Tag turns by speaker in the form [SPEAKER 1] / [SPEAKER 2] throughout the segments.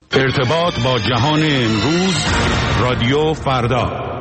[SPEAKER 1] ارتباط با جهان امروز، رادیو فردا.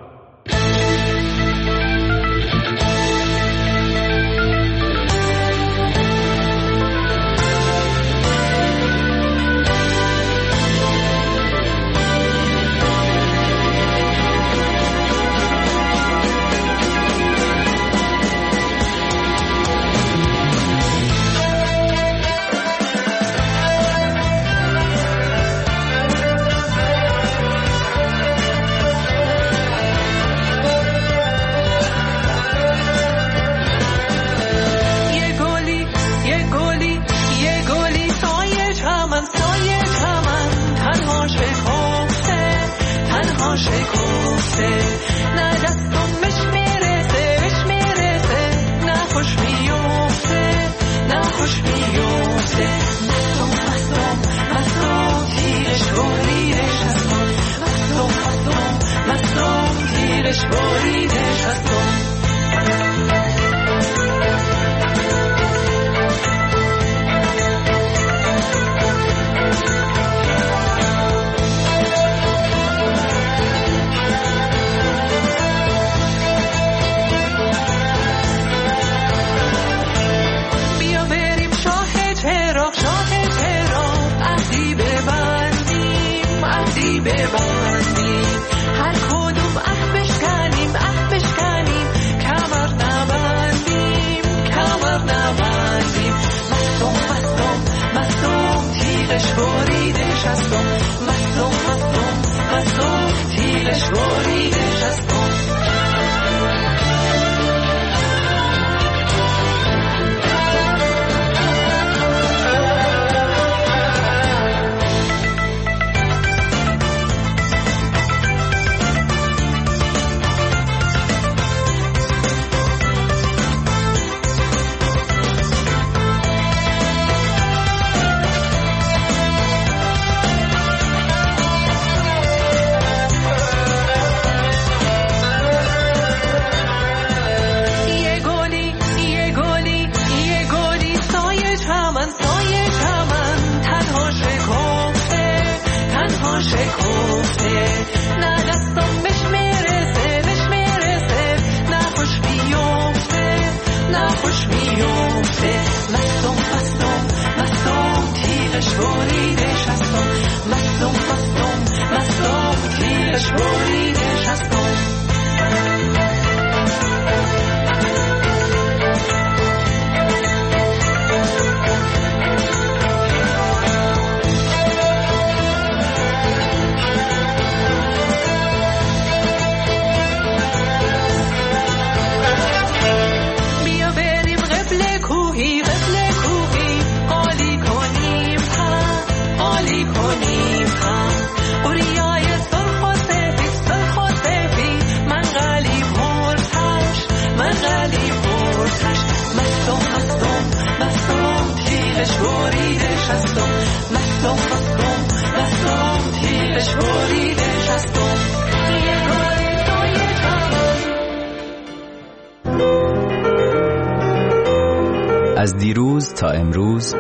[SPEAKER 2] از دیروز تا امروز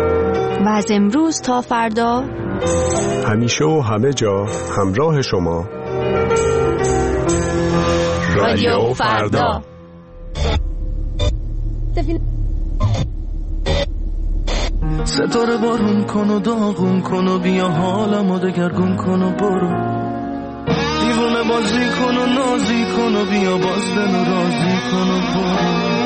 [SPEAKER 3] و از امروز تا فردا،
[SPEAKER 4] همیشه و همه جا همراه شما،
[SPEAKER 3] رادیو فردا.
[SPEAKER 5] ستاره بارون کن و داغون کن و بیا حالمو دگرگون کن و برو، دیوونه بازی کن و نازی کن و بیا باز دل و رازی کن و برو.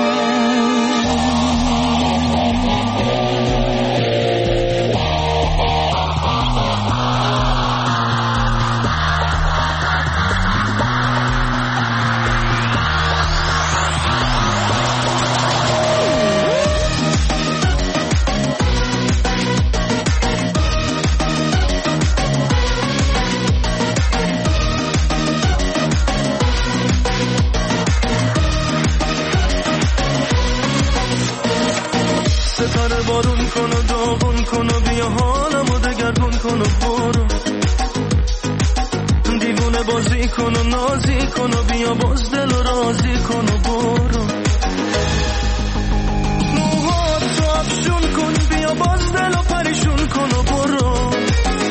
[SPEAKER 5] بارون کن و داغون کن و بیا حالمو دگرگون کن و برو، دیوونه بازی کن و نازی کن و بیا باز دل و رازی کن و برو، موهات تو افشون کن بیا باز دل و پریشون کن و برو،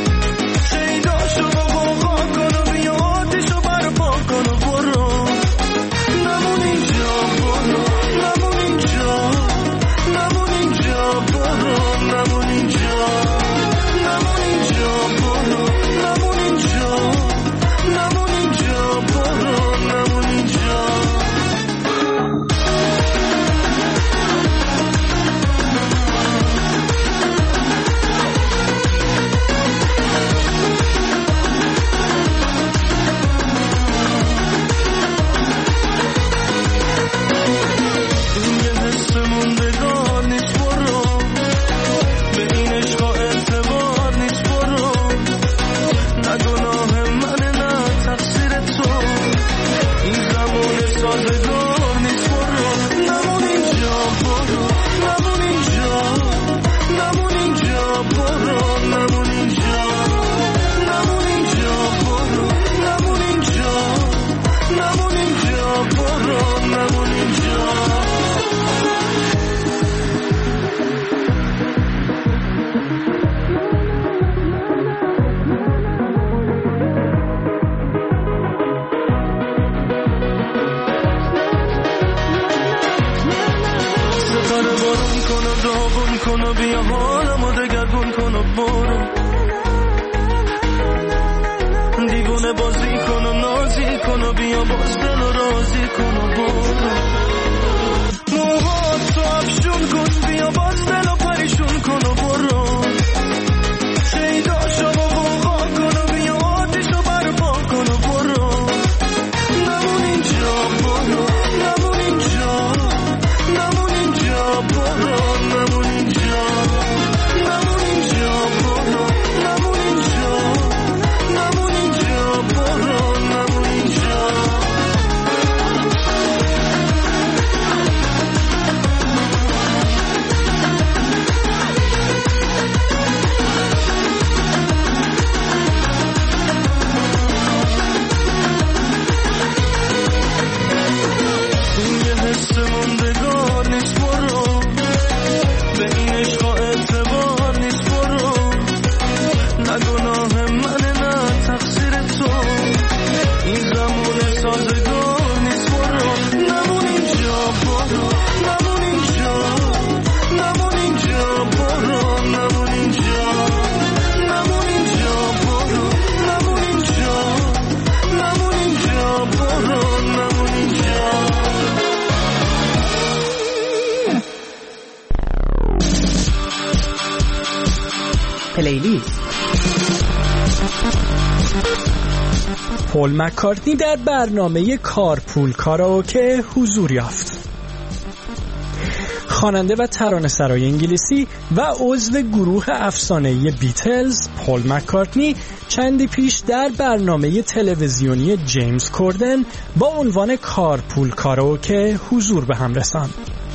[SPEAKER 6] انگلیس.
[SPEAKER 7] پول مکارتنی در برنامه کارپول کاراوکه حضور یافت. خواننده و ترانه‌سرای انگلیسی و عضو گروه افسانه‌ای بیتلز، پول مکارتنی چندی پیش در برنامه تلویزیونی جیمز کوردن با عنوان کارپول کاراوکه حضور به هم رساند.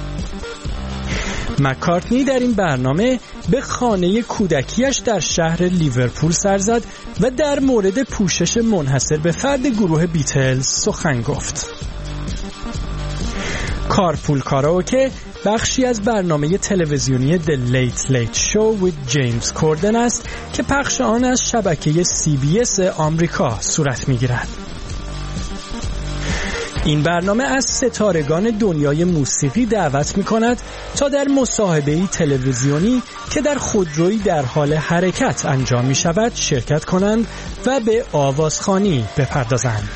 [SPEAKER 7] مکارتنی در این برنامه به خانه کودکیش در شهر لیورپول سر زد و در مورد پوشش منحصر به فرد گروه بیتلز سخن گفت. کارپول کاراوکه بخشی از برنامه تلویزیونی The Late Late Show with James Corden است که پخش آن از شبکه CBS آمریکا صورت می‌گیرد. این برنامه از ستارگان دنیای موسیقی دعوت می‌کند تا در مصاحبه‌ای تلویزیونی که در خودرویی در حال حرکت انجام می‌شود شرکت کنند و به آوازخوانی بپردازند.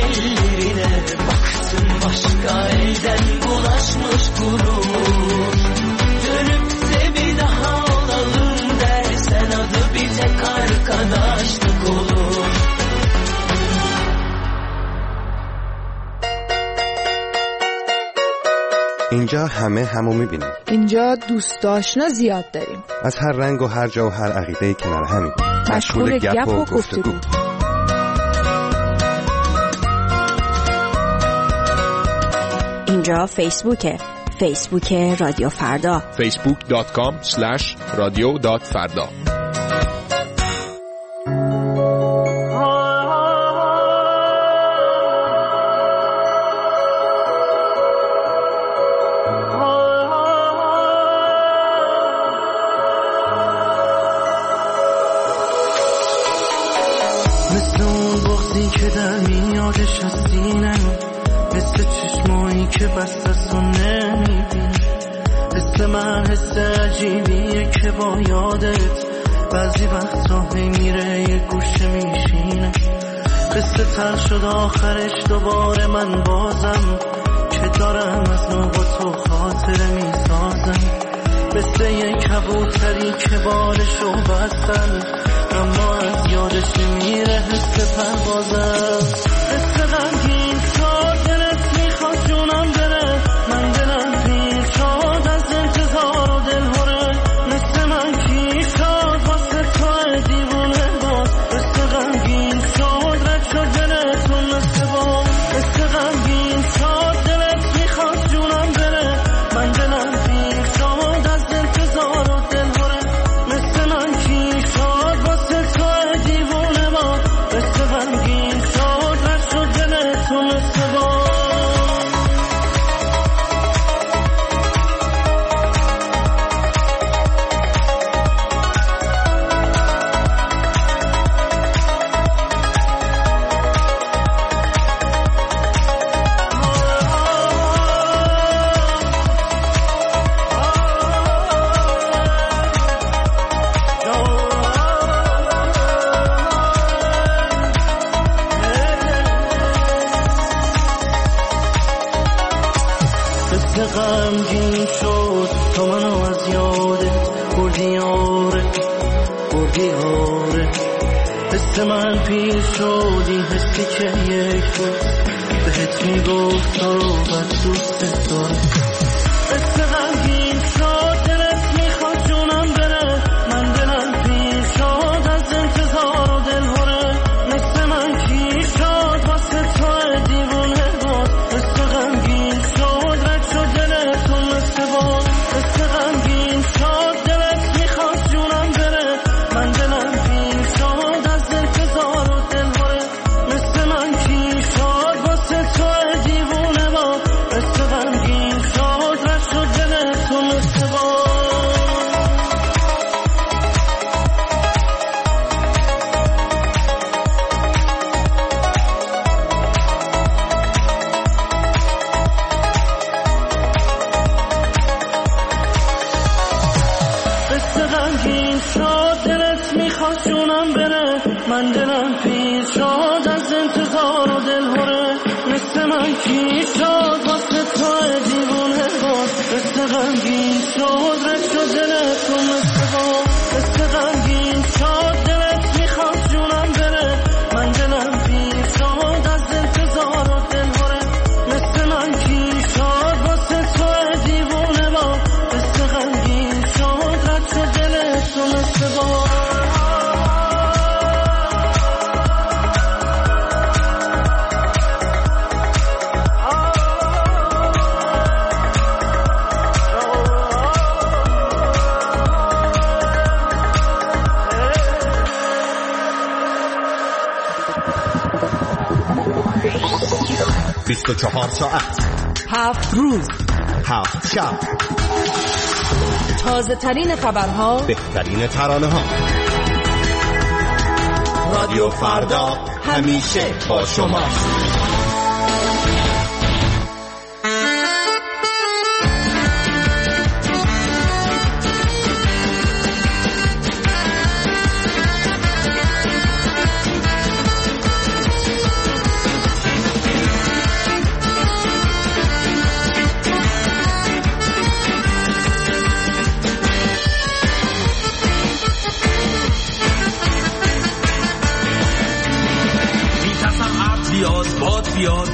[SPEAKER 5] ellerine, baksın başka elden bulaşmış gurur. Dönüp de bir daha olalım dersen adı bir tek arkadaşlık olur.
[SPEAKER 6] اینجا همه همو میبینیم.
[SPEAKER 8] اینجا دوست آشنا زیاد داریم.
[SPEAKER 6] از هر رنگ و هر جا و هر عقیده‌ای کنار همیم.
[SPEAKER 8] مشغول گپ و گفتگو.
[SPEAKER 3] اینجا فیسبوک رادیو فردا.
[SPEAKER 9] facebook.com/radio.farda.
[SPEAKER 5] مثل اون بغضی که در میادش از سینم، مثل چشمایی که بست از تو نمیبینم، مثل من حس عجیبیه که با یادت بعضی وقتا هی میره یه گوشه میشینم. قصه تر شد آخرش دوباره من بازم که دارم از نو با تو خاطره میسازم. مثل یه کبوتری که بالشو بستن اما از یادش نمیره حس پروازم. حس غمگین شد دلت میخواد جونم بره، من دلم پیر شد از انتظار و دلهوره. مثل من کی شد واسه تو دیوونه باز، حس غمگین شد رد شد دلتون مثل باز. حس غمگین شد دلت میخواد جونم بره، من دلم پیر شد از انتظار و دلهوره. مثل من کی شد واسه تو دیوونه باز، حس غمگین شد رد شد دلتون مثل باز. غمگین شد تو منو از یادت بردی آره، بردی آره. حس من پیر شد این حسی که یک روز بهت میگفت تو رو بد دوست دارم. حس غمگین شد دلت میخواد جونم بره، من دلم پیر شد از انتظار و دلهوره. مثل من کی شد واسه تو دیوونه باز، حس غمگین شد رد شد دلتون مثل باز. حس غمگین شد دلت میخواد جونم بره، من دلم پیر شد از انتظار و دلهوره. مثل من کی شد واسه تو دیوونه باز، حس غمگین شد رد شد دلتون مثل باز. غمگین شد دلت میخواد جونم بره، من دلم پیر شد از انتظار و دلهوره. مثل من کی شد واسه تو دیوونه باز، مثل غمگین شد رد شد دلتون مثل باز. مثل غمگین شد دلت میخواد جونم بره، من دلم پیر شد از انتظار و دلهوره. مثل من کی شد واسه تو دیوونه باز، مثل غمگین شد رد شد دلتون مثل باز.
[SPEAKER 9] بیست و 24 ساعت
[SPEAKER 8] 7 روز
[SPEAKER 9] 7 شب،
[SPEAKER 8] تازه ترین خبرها،
[SPEAKER 9] بهترین ترانه ها. رادیو فردا همیشه با شما.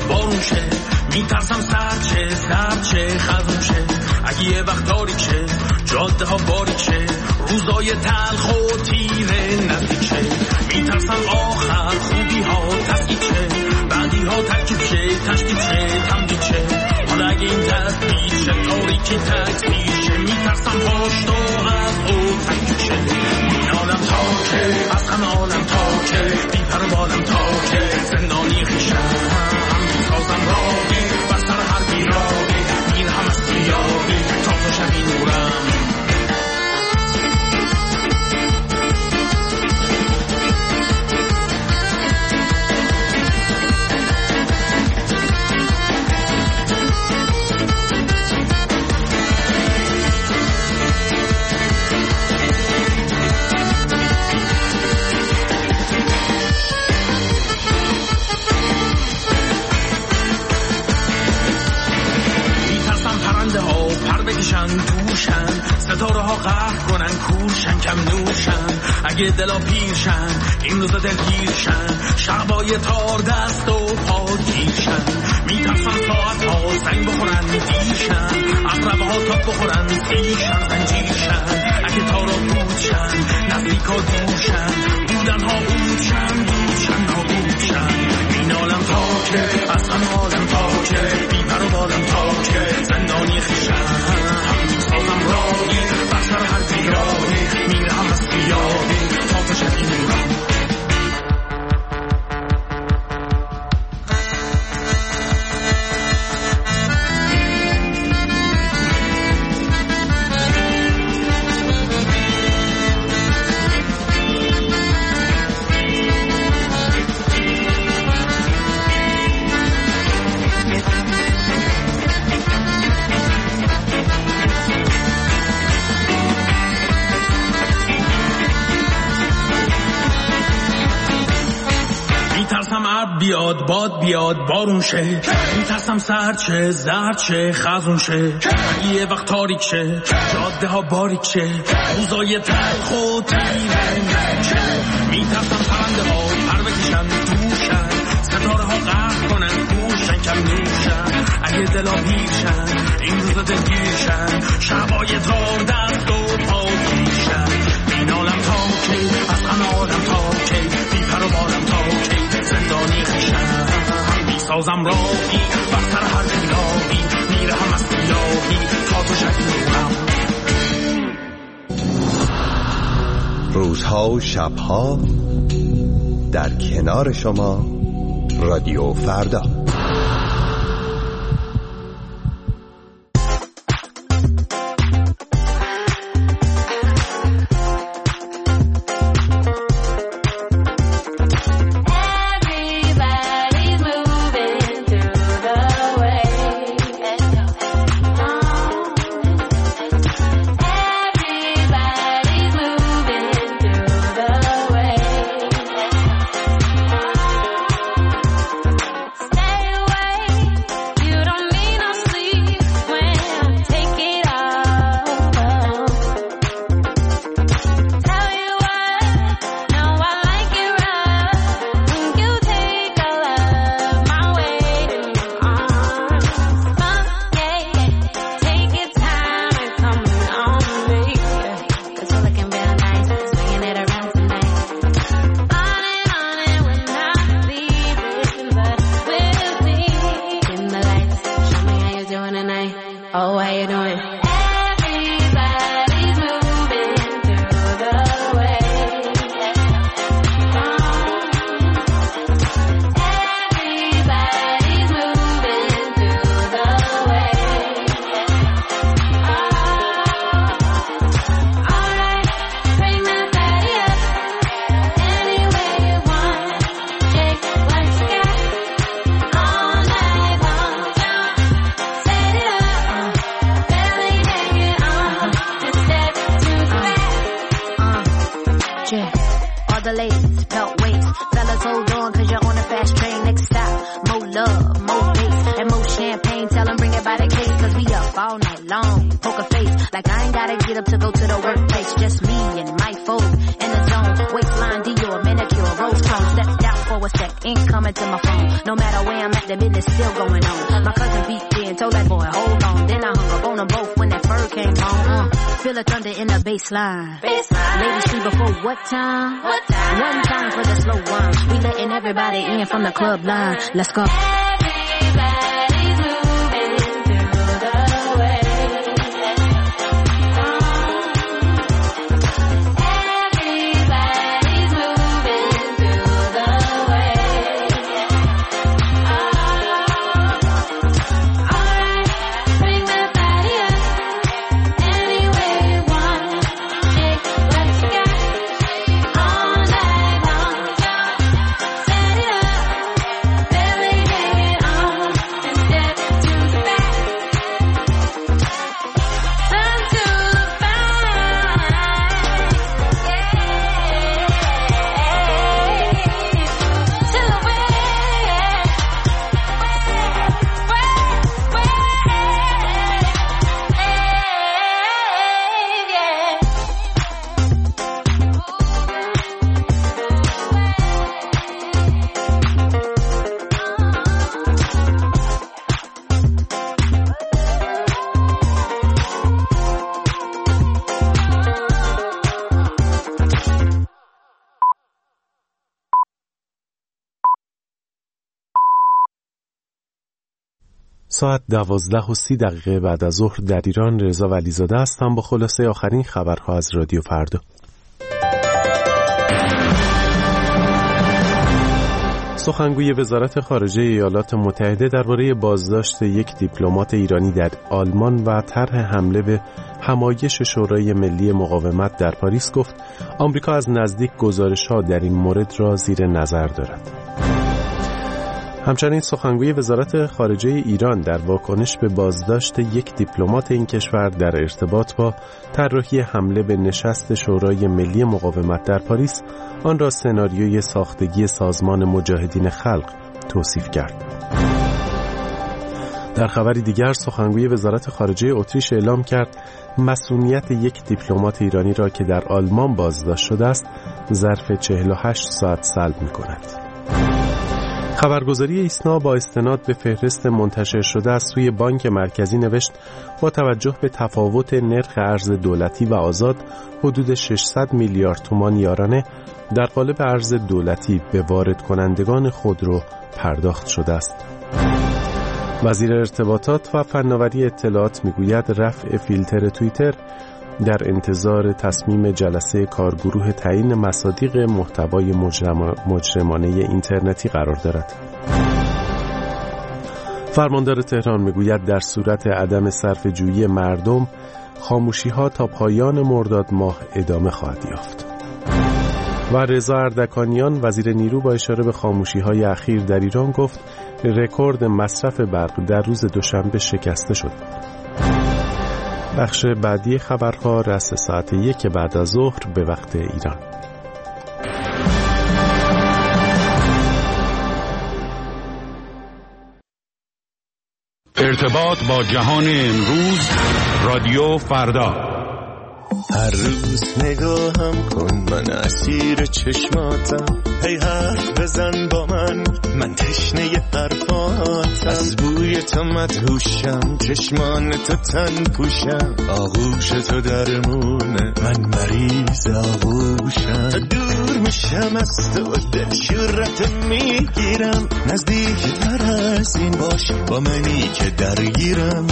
[SPEAKER 5] بیاد بارون شه، میترسم سرد شه خزون شه. اگه یه وقت تاریک شه، جاده ها باریک شه، روزای تلخ و تیره نزدیک شه. میترسم آخر خوبی ها تسکیب شه، بعدی ها ترکیب شه، تشکیب شه، تمدید شه. حالا اگه این تدبیر شه، تاریکی تکثیر شه، میترسم پاشتو از او تنگیب شه. این عالم تاکه، از همه عالم تاکه، بی پر و بالم تاکه، زندانی خیشم میسازم راهی، بر سر هر بیراهی میرهم از سیاهی تا تو شبی نورم. دوشن ستاره ها قهر کنن کورشن کم نوشن. اگه دلا پیرشن این روزا دلگیرشن، شبای تار دست و پا گیرشن. میترسن ساعت ها زنگ بخورن دیرشن، اقربه ها تاب بخورن سیرشن زنجیرشن. اگه تارا بودشن نزدیک ها دورشن، بودن ها بودشن نابودشن. این عالم تاکه، از همه عالم تاکه، بی پر و بالم تاکه، زندانی خیشن میسازم راهی، بر سر هر بیراهی میرهم از سیاهی تا تو شبی نورم. بیاد باد بیاد بارون شه، میترسم سرد شه زرد شه خزون شه. یه وقت تاریک شه، جاده ها باریک شه، روزای تلخ و تیره شه. میترسم پرنده ها پر بکشن دوشن، ستاره ها قهر کنن گوشن کم نوشن. اگه دلا پیرشن این روزا دلگیرشن، شبای تار دست و پا گیرشن. این عالم تاکه، از همه عالم تاکه، بی پر و بالم تاکه، زندانی خیشم میسازم راهی، برتر هر بیراهی میرهم از سیاهی تا تو شبی نورم.
[SPEAKER 6] روزها و شبها در کنار شما، رادیو فردا.
[SPEAKER 10] the business still going on. My cousin beat in, told that boy, hold on. Then I hung up on them both when that fur came on. Feel the thunder in the bass line. Ladies see before what time? One time for the slow one. We letting everybody in from the club line. Let's go. Everybody's moving through the way. Everybody's moving through the way. Alright, bring that body up any way you want. Shake what you got all night long. Set it up, belly bring it on, and step to the back. Turn to the back, to the way.
[SPEAKER 11] ساعت 12:30 بعد از ظهر در ایران. رضا ولیزاده هستم با خلاصه آخرین خبرها از رادیو فردا. سخنگوی وزارت خارجه ایالات متحده درباره بازداشت یک دیپلمات ایرانی در آلمان و طرح حمله به همایش شورای ملی مقاومت در پاریس گفت آمریکا از نزدیک گزارش‌ها در این مورد را زیر نظر دارد. همچنین سخنگوی وزارت خارجه ایران در واکنش به بازداشت یک دیپلمات این کشور در ارتباط با طراحی حمله به نشست شورای ملی مقاومت در پاریس آن را سناریوی ساختگی سازمان مجاهدین خلق توصیف کرد. در خبری دیگر سخنگوی وزارت خارجه اتریش اعلام کرد مسئولیت یک دیپلمات ایرانی را که در آلمان بازداشت شده است ظرف 48 ساعت سلب می‌کند. خبرگزاری ایسنا با استناد به فهرست منتشر شده از سوی بانک مرکزی نوشت با توجه به تفاوت نرخ ارز دولتی و آزاد حدود 600 میلیارد تومان یارانه در قالب ارز دولتی به وارد کنندگان خودرو پرداخت شده است. وزیر ارتباطات و فناوری اطلاعات میگوید رفع فیلتر توییتر در انتظار تصمیم جلسه کارگروه تعیین مصادیق محتوای مجرمانه اینترنتی قرار دارد. فرماندار تهران میگوید در صورت عدم صرفه‌جویی مردم خاموشی‌ها تا پایان مرداد ماه ادامه خواهد یافت. و رضا اردکانیان وزیر نیرو با اشاره به خاموشی‌های اخیر در ایران گفت رکورد مصرف برق در روز دوشنبه شکسته شد. بخش بعدی خبرها رأس ساعت 1 بعد از ظهر به وقت ایران.
[SPEAKER 1] ارتباط با جهان امروز رادیو فردا.
[SPEAKER 5] هر روز نگاهم کن من اسیر چشماتم هی حرف بزن با من تشنه حرفاتم از بوی تو مدهوشم چشمان تو تن پوشم آغوش تو درمونه من مریض آغوشم تا دور میشم از تو دل شورت میگیرم نزدیک تر از این باش با منی که درگیرم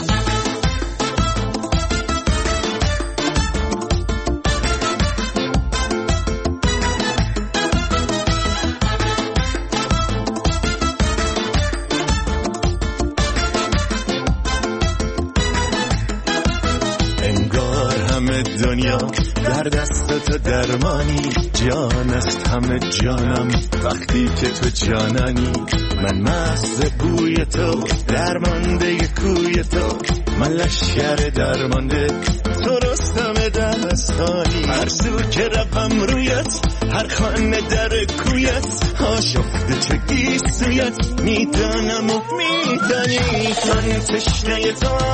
[SPEAKER 5] دنیا در دست تو درمانی جان است همه جانم وقتی که تو جانانی من مست بوی تو درمانده کوی تو من لشکر درمانده تو رستم دستانی هر سو که روم رویت هر خانه در کویت آشفته چه گیسویت میدانم و میدانی تن تشنه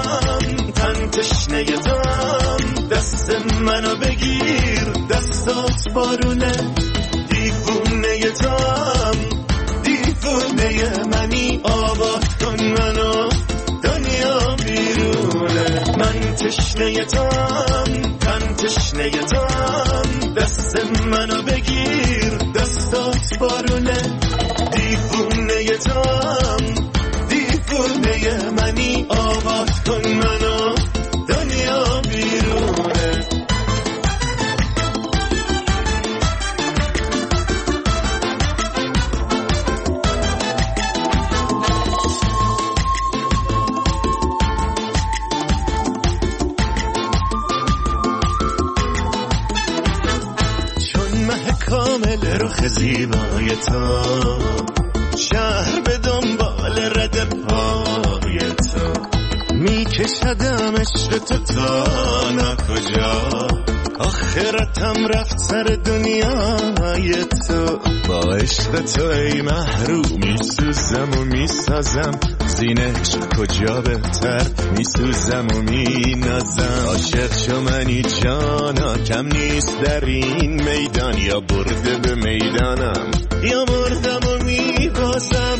[SPEAKER 5] توام دست منو بگیر دستات بارونه دیوونه توام دیوونه منی آباد کن منو دنیا بیرونه. من تشنه تام، تن تشنه تام، دست منو بگیر دستات بارونه. دیوونه تام، دیوونه منی، آباد کن منو دنیا بیرونه. کامل رخ زیبای تو، شهر به دنبال رد پای تو، میکشدم عشق تو تا ناکجا. آخرتم رفت سر دنیای تو. با عشق تو ای محروم میسوزم و میسازم، زین عشق کجا بهتر میسوزم و مینازم. عاشق شو منی جانا، کم نیست در این میدان، یا برده به میدانم یا مردم و میبازم.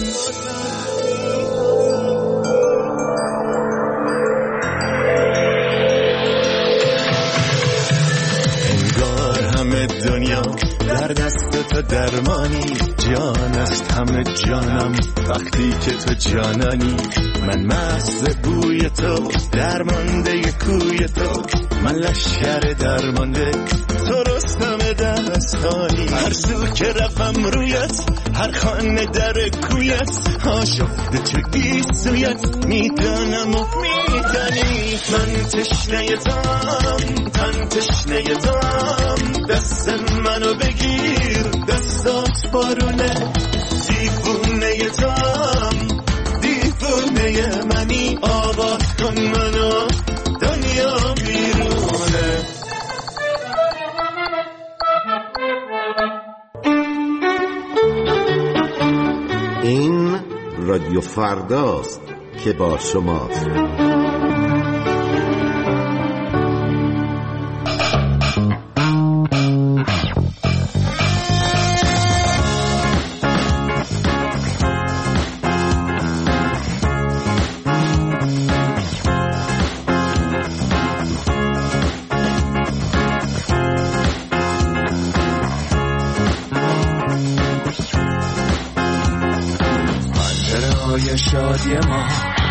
[SPEAKER 5] دنیا در دست تو درمانی، جان است همه جانم وقتی که تو جانانی. من مست بوی تو، درمانده کوی تو، من لشکر درمانده تو، رستم دستانی. هر سو که روم رویت، هر خانه در کویت، آشفته چه گیسویت میدانم و میدانی. من تشنه تام، تن تشنه تام، دست منو بگیر دستات بارونه. دیوونه تام، دیوونه منی، آباد کن منو دنیا بیرونه.
[SPEAKER 6] این رادیو فرداست که با شماست.
[SPEAKER 5] شادی ما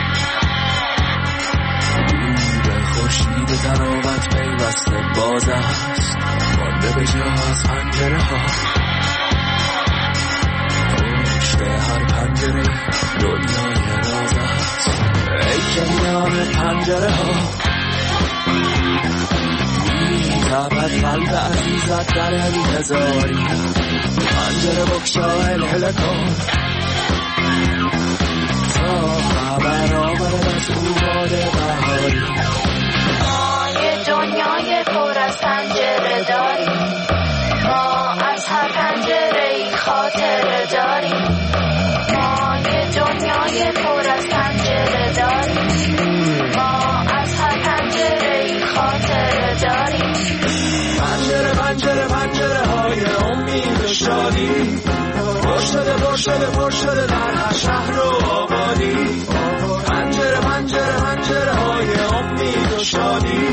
[SPEAKER 5] به خورشید تراوت پیوسته باز است، مانده به جا از پنجره ها. پشت هر پنجره دنیای راز است، ای که میان پنجره ها میتابد قلب عزیزت در انتظاری. پنجره بگشا الهله کن تا خبر آورد از او باد بهاری.
[SPEAKER 10] ما یه دنیای پر از پنجره داریم، ما از هر پنجره ای خاطره داریم. ما یه دنیای پر از پنجره داریم، ما از هر پنجره ای خاطره داریم.
[SPEAKER 5] پنجره پنجره پنجره های امید و شادی، پر شده در هر شهر و آبادی. پنجره پنجره پنجره های امید و شادی،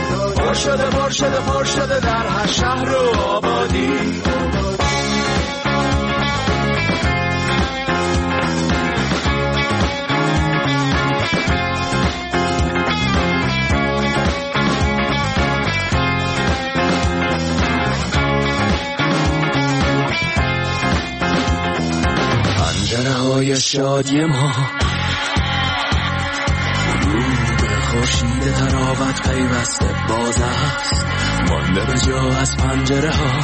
[SPEAKER 5] پر شده در هر شهر و آبادی. پنجره های شادی ما رو به خورشید تراوت پیوسته باز است، مانده به جا از پنجره ها.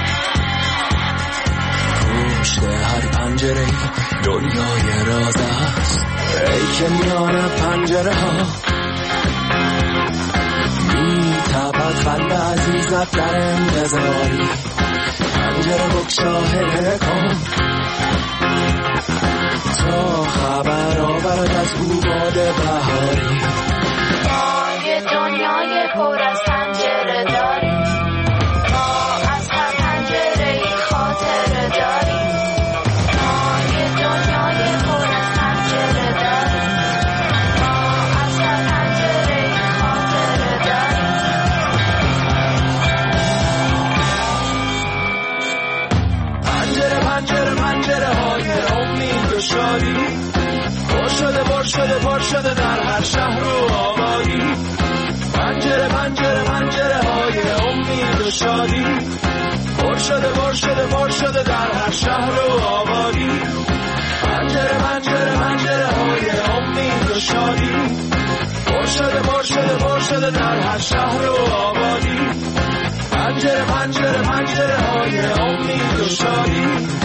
[SPEAKER 5] پشت هر پنجره دنیای راز است، ای که میان پنجره ها میتابد قلب عزیزت در انتظاری. پنجره بگشا هله کن تا خبر آورد از او باد بهاری.
[SPEAKER 10] ما یه دنیای پر از پنجره داریم، ما از هر پنجره ای خاطره داریم. ما یه دنیای پر از پنجره
[SPEAKER 5] پر شده در هر شهر و آبادی. پنجره پنجره پنجره های امید و شادی. پر شده در هر شهر و آبادی. پنجره پنجره پنجره های امید و شادی. پر شده در هر شهر و آبادی. پنجره پنجره پنجره های امید و شادی.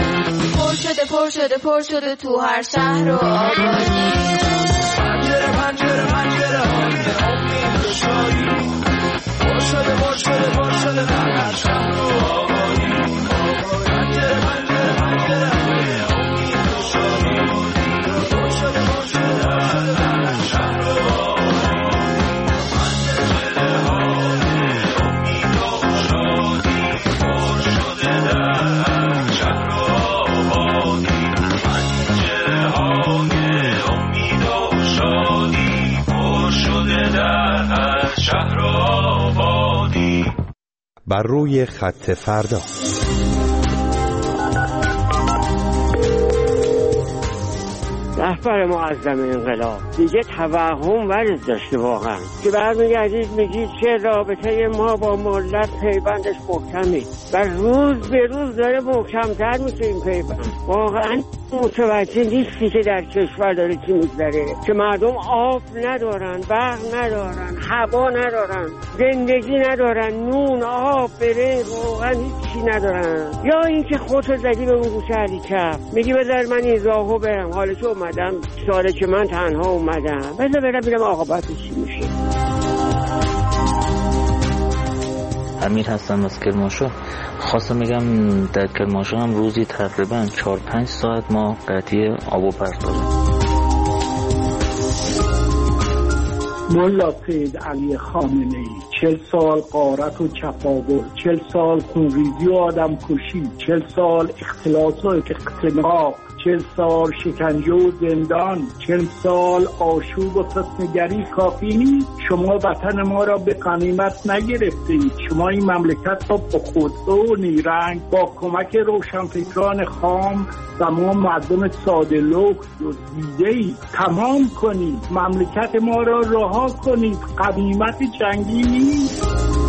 [SPEAKER 8] پر شده تو هر شهر و آبادی.
[SPEAKER 5] پنجره پنجره پنجره های امید و شادی. پر شده در هر شهر و آبادی. پنجره پنجره پنجره های امید و شادی. پر شده در هر شهر و
[SPEAKER 6] بر روی خط فردا.
[SPEAKER 12] رهبر معظم انقلاب دیگه توهم ورز داشته واقعا که برمیگردید میگید چه رابطه ما با ملت پیوندش محکمه و روز به روز داره محکمتر میشه این پیوند. واقعا متوجه نیستی که در کشور داره چی میگذره، که مردم آب ندارن، برق ندارن، هوا ندارن، زندگی ندارن، نون، آب، برنج، واقعا هیچی ندارن. یا اینکه خودت زدی به اون گوشه علی کف میگی بذار من این راهو برم، حالا که اومدم ساله که من تنها اومدم بذار برم ببینم عاقبتش چی میشه.
[SPEAKER 13] امیر هستم از کرمانشاه. خواستم میگم در کرمانشاه هم روزی تقریبا 4-5 ساعت ما قطعی آب و برق داریم.
[SPEAKER 14] ملا سید علی خامنه‌ای 40 سال غارت و چپاول، 40 سال خونریزی و آدم کشی، 40 سال اختلاس و اختناق، 40 سال شکنجه و زندان، 40 سال آشوب و فتنه‌گری کافی نیست. شما وطن ما را به غنیمت نگرفتید. شما این مملکت را با خودرو و نیرنگ با کمک روشنفکران خام و ما مردم ساده لوح دزدیده‌اید. تمام کنید، مملکت ما را رها کنید. غنیمت جنگی نیست.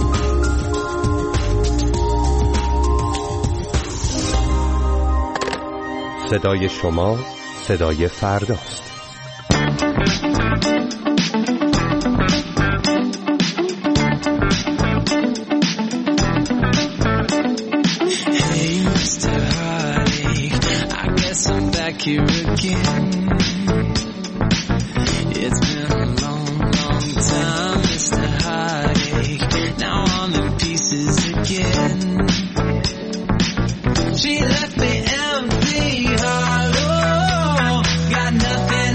[SPEAKER 6] صدای شما صدای فرداست.
[SPEAKER 15] Hey Mr. Heartache, I guess I'm back here again. It's been a long, long time, Mr. Heartache. Now I'm in pieces again. She left me empty, hollow, got nothing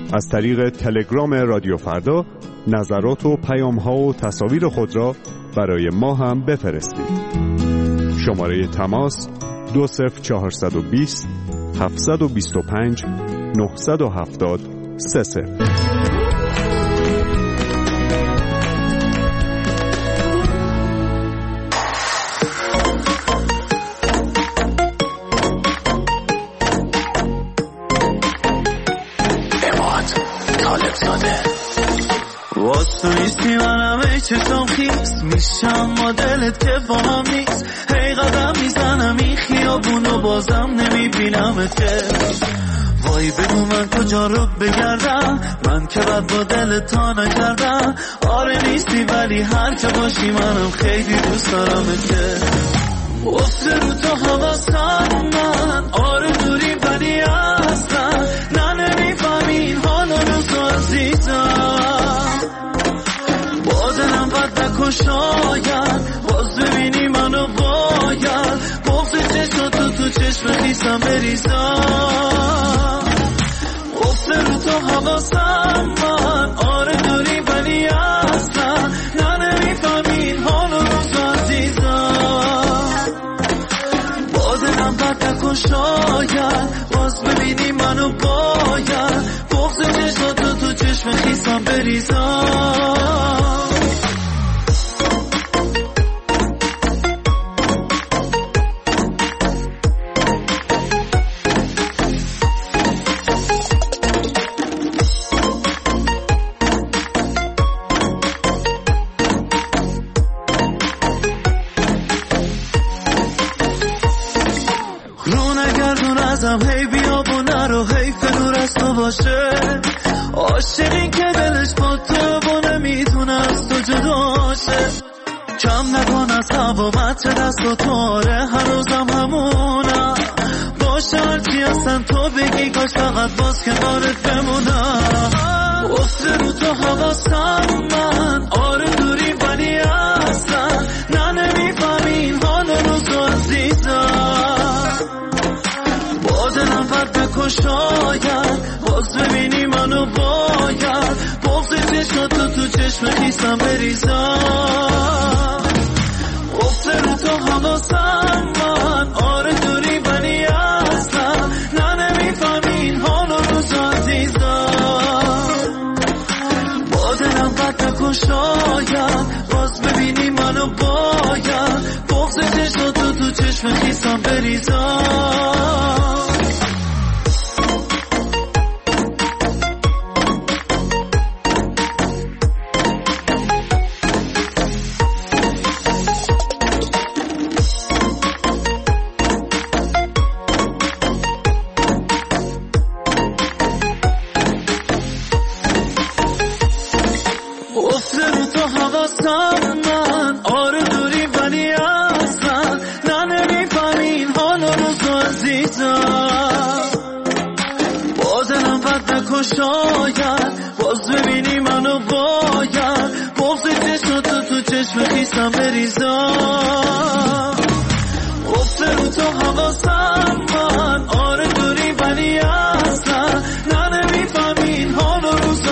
[SPEAKER 1] از طریق تلگرام رادیو فردا نظرات و پیام‌ها و تصاویر خود را برای ما هم بفرستید. شماره تماس 20420 725 970 30.
[SPEAKER 5] واسطویستی منم ای چشم خیست میشم ما دلت که با هم نیست هی قدم میزنم این خیابونو بازم نمیبینمت که وای بگو من کجا رو بگردم من که بد با دلت تا نکردم آره نیستی ولی هر که باشی منم خیلی دوست دارمت که افته رو تو حواسم من آره دوری ولی اصلا نه نمیفهمی این حال رو تو عزیزم شاید باز ببینی منو باید بغض چشماتو تو چشم خیسم بریزم افته رو تو حواسم من آره دوری ولی اصلا نه نمیفهمی این حالو روز عزیزم با دلم بد نکن شاید باز ببینی منو باید بغض چشماتو تو چشم خیسم بریزم هی بیا و نرو هی فلور از تو باشه عاشقی که دلش با تو و نمیتونه از تو جداشه کم نکن از هوا بچه دست و تواره هر روزم همونم باشه هرچی هستن تو بگی کاش فقط باز کنارت بمونم افته رو تو حواسم من آره دوری ولی اصلا نه نمیفهمی این حال روز عزیزم دلم بد نکن شاید باز ببینی منو باید بغض چشماتو تو چشم خیسم بریزم افته رو تو حواسم من آره دوری ولی اصلا نه نمیفهمی این حال روز عزیزم با دلم بد نکن شاید باز ببینی منو باید بغض چشماتو تو چشم خیسم بریزم شاید باز ببینی منو باید بغض چشماتو تو چشم خیسم بریزم افته رو تو حواسم من آره دوری ولی اصلا نه نمیفهمی این حال روز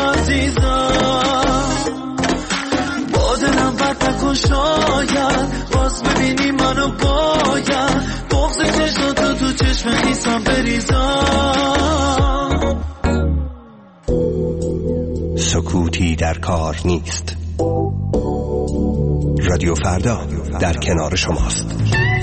[SPEAKER 5] عزیزم با دلم بد نکن شاید باز ببینی منو باید بغض چشماتو تو چشم خیسم بریزم
[SPEAKER 6] سکوتی در کار نیست. رادیو فردا در کنار شماست.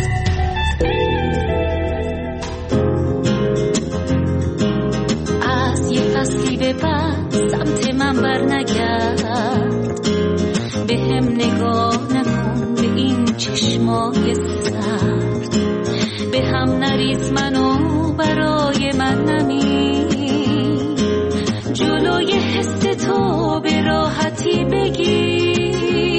[SPEAKER 10] از یه فصلی به بعد سمت من بر نگرد به هم نگاه نکن به این چشمای سرد به هم نریز منو برای من نمیر جلوی حس تو به راحتی بگیر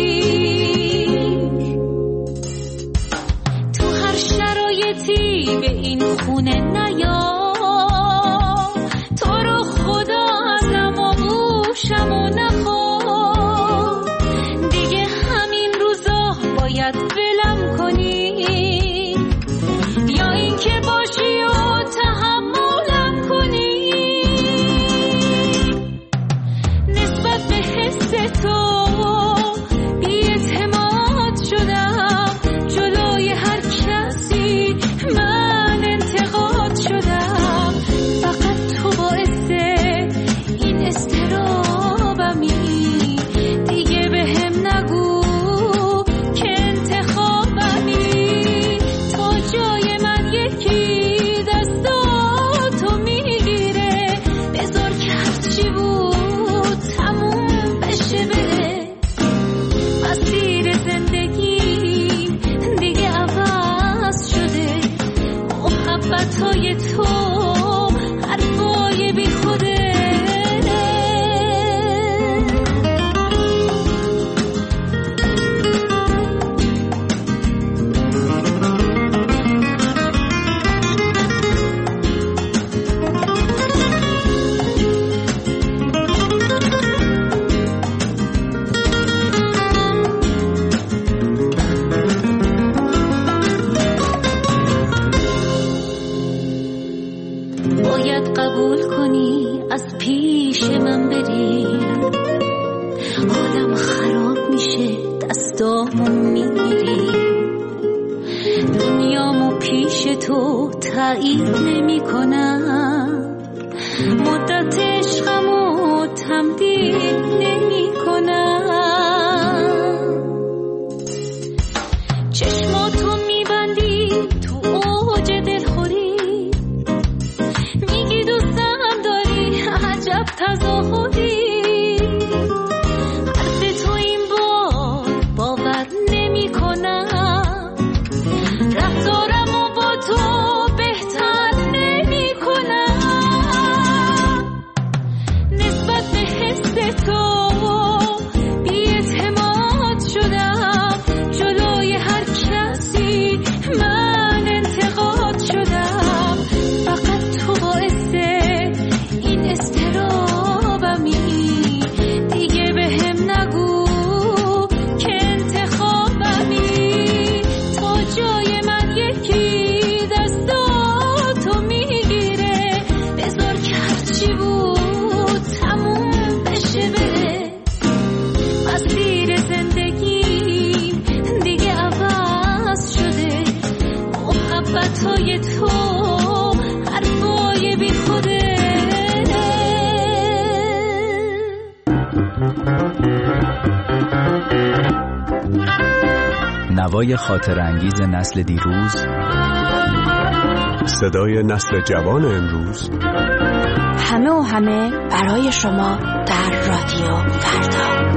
[SPEAKER 10] تو هر شرایطی به این خونه نیا تو رو خدا ازم آغوشم و نخواه دیگه همین روزا باید ولم کنی یا این که باشی و تحملم کنی بری آدم خراب میشه دستامو میگیری دنیامو پیش تو تایید نمی کنم مدت عشقمو تمدید نمی کنم چشماتو میبندی تو اوج دلخوری میگی دوستم داری عجب تظاهری حرف تو این بار باور نمی کنم رفتارمو با تو بهتر نمی کنم نسبت به حس تو بی اعتماد شدم جلوی هر کسی من انتقاد شدم فقط تو باعث این استرابمی دیگه بهم نگو که انتخابمی تا جای من یکی دستاتو میگیره بذار که هرچی بود تموم بشه بره مسیر زندگیم دیگه عوض شده محبتهای تو حرفای بی خوده
[SPEAKER 2] نوای خاطر انگیز نسل دیروز،
[SPEAKER 4] صدای نسل جوان امروز،
[SPEAKER 3] همه و همه برای شما در رادیو فردا.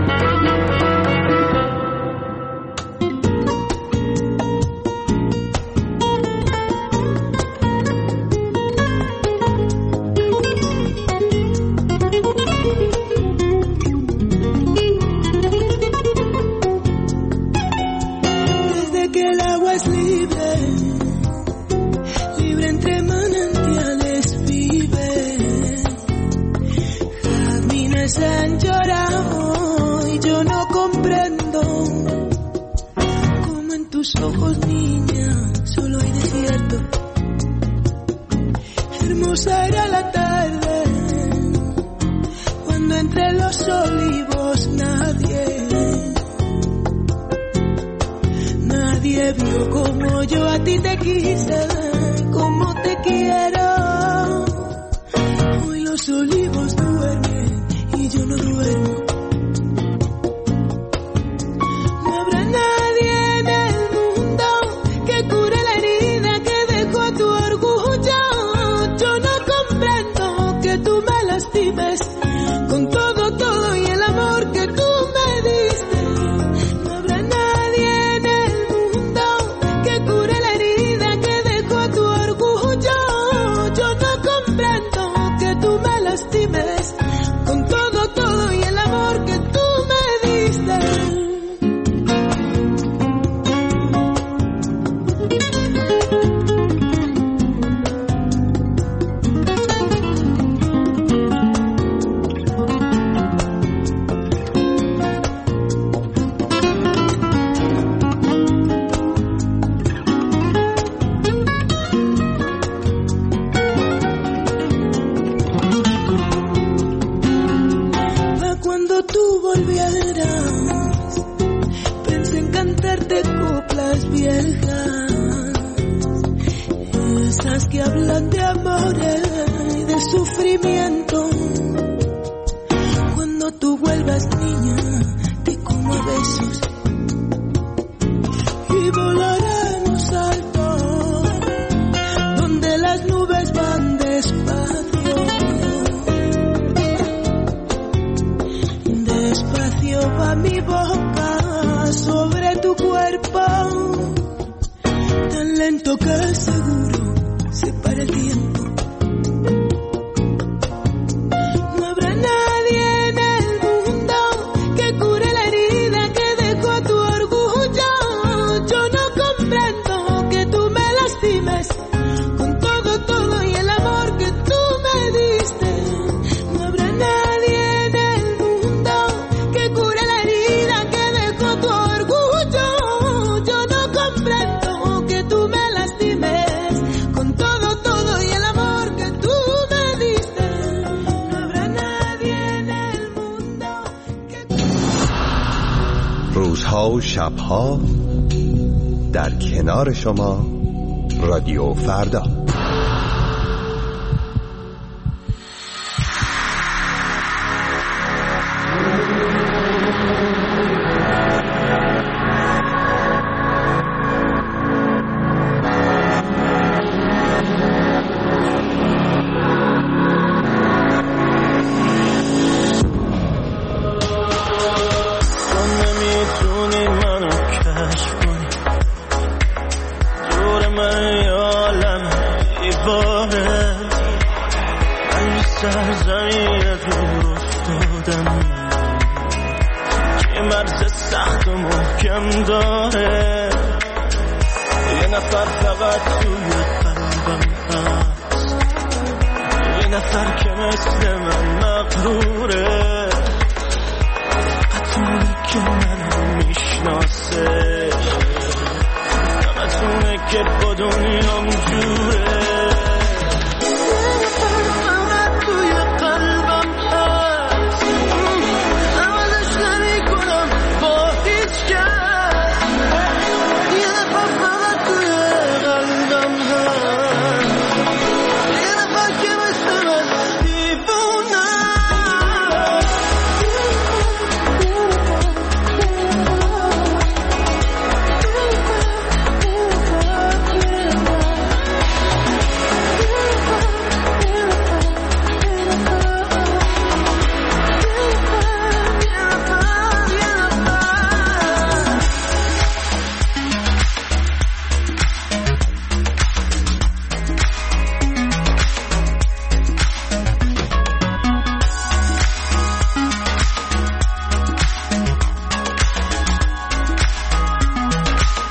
[SPEAKER 16] Han llorado y yo no comprendo cómo en tus ojos, niña, solo hay desierto. Hermosa era la tarde cuando entre los olivos nadie vio como yo a ti te quise, como te quiero. Hoy los olivos duermen y yo no duermo. No habrá nadie en el mundo que cure la herida que dejó tu orgullo. Yo no comprendo que tú me lastimes con todo y el amor que tú me diste. No habrá nadie en el mundo que cure la herida que dejó tu orgullo. Yo no comprendo que tú me lastimes con todo y el amor que tú me diste. Cuando tú volvieras, pensé en cantarte coplas viejas, esas que hablan de amores y de sufrimiento. Cuando tú vuelvas, niña, te como a besos y volaremos alto, donde las nubes van despacio. Despacio va mi boca sobre tu cuerpo, tan lento que seguro se para el tiempo. No habrá nadie en el mundo que cure la herida que dejó tu orgullo. Yo no comprendo que tú me lastimes con todo y el amor que tú me diste. No habrá nadie en el mundo que cure la herida que dejó tu orgullo. Yo no comprendo que tú me lastimes con todo y el amor
[SPEAKER 6] روزها و شبها در کنار شما رادیو فردا.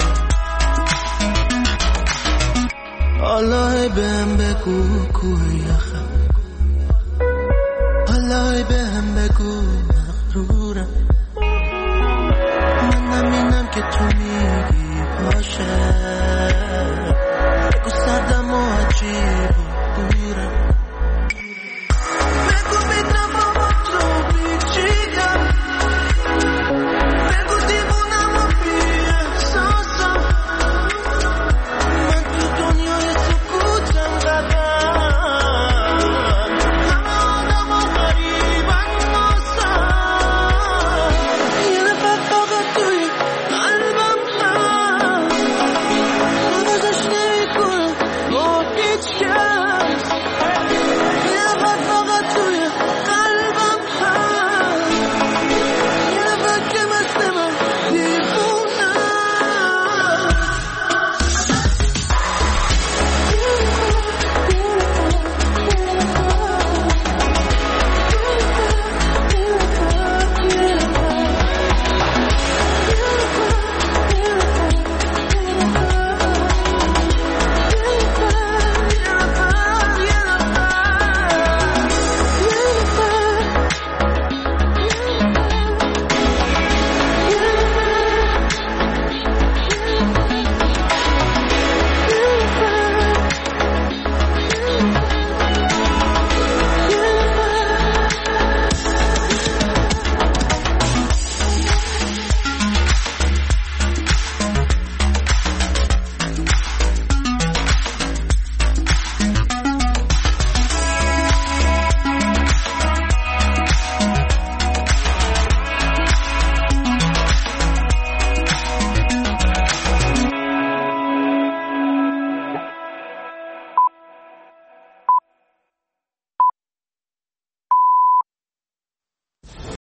[SPEAKER 5] الله بهم بگو کویا